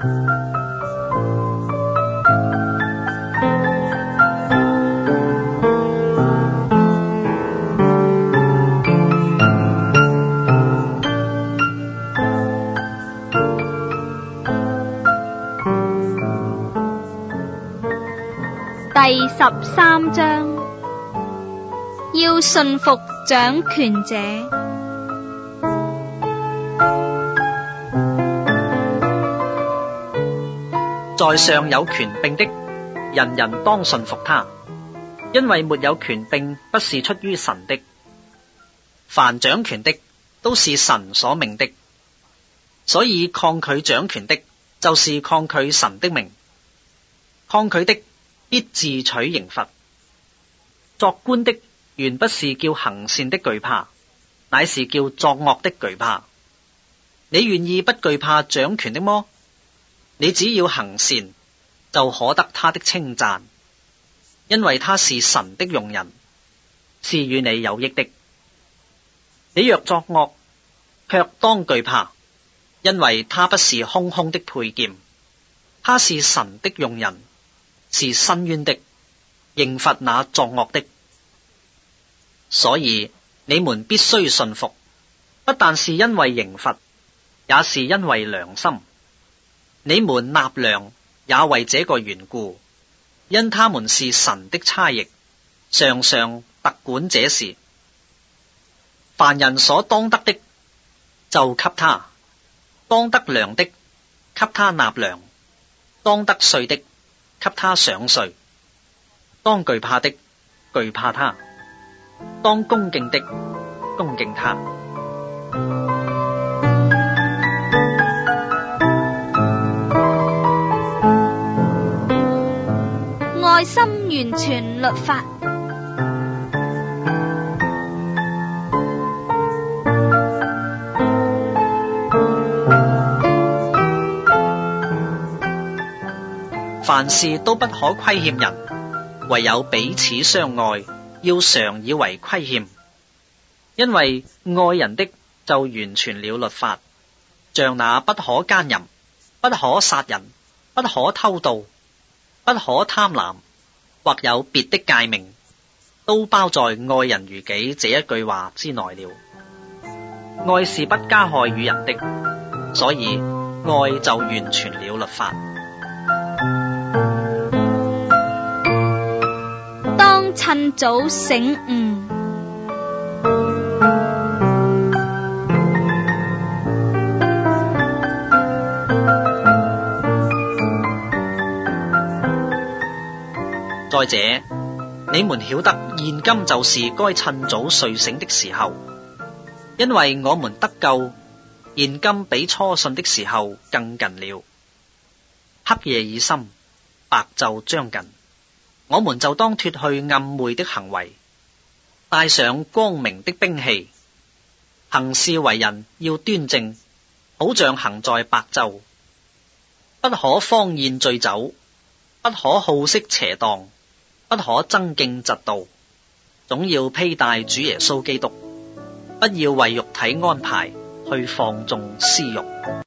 第13章，要順服掌權者。 在上有權柄的，人人當順服他，因為沒有權柄不是出於神的。凡掌權的，都是神所命的，所以抗拒掌權的，就是抗拒神的名。抗拒的，必自取刑罰。作官的原不是叫行善的懼怕，乃是叫作惡的懼怕。你願意不懼怕掌權的麼？你只要行善，就可得他的稱讚，因為他是神的用人，是與你有益的。你若作惡，卻當懼怕，因為他不是空空的佩劍，他是神的用人，是伸冤的，刑罰那作惡的。所以你們必須順服，不但是因為刑罰，也是因為良心。你們納糧也為這個緣故，因他們是神的差役，常常特管這事。凡人所當得的，就給他；當得糧的，給他納糧；當得稅的，給他上稅；當懼怕的，懼怕他；當恭敬的，恭敬他。 愛心完全律法。 凡事都不可虧欠人，唯有彼此相愛，要常以為虧欠。因為愛人的就完全了律法，像那不可姦淫、不可殺人、不可偷盜、不可貪婪，或有別的誡命，都包在愛人如己這一句話之內了。愛是不加害與人的，所以愛就完全了律法。 當趁早醒悟。 再者，你們曉得現今就是該趁早睡醒的時候，因為我們得救，現今比初信的時候更近了。黑夜已深，白晝將近，我們就當脫去暗昧的行為，帶上光明的兵器，行事為人要端正，好像行在白晝，不可荒宴醉酒，不可好色邪蕩，不可爭競嫉妒，總要披戴主耶穌基督，不要為肉體安排去放縱私慾。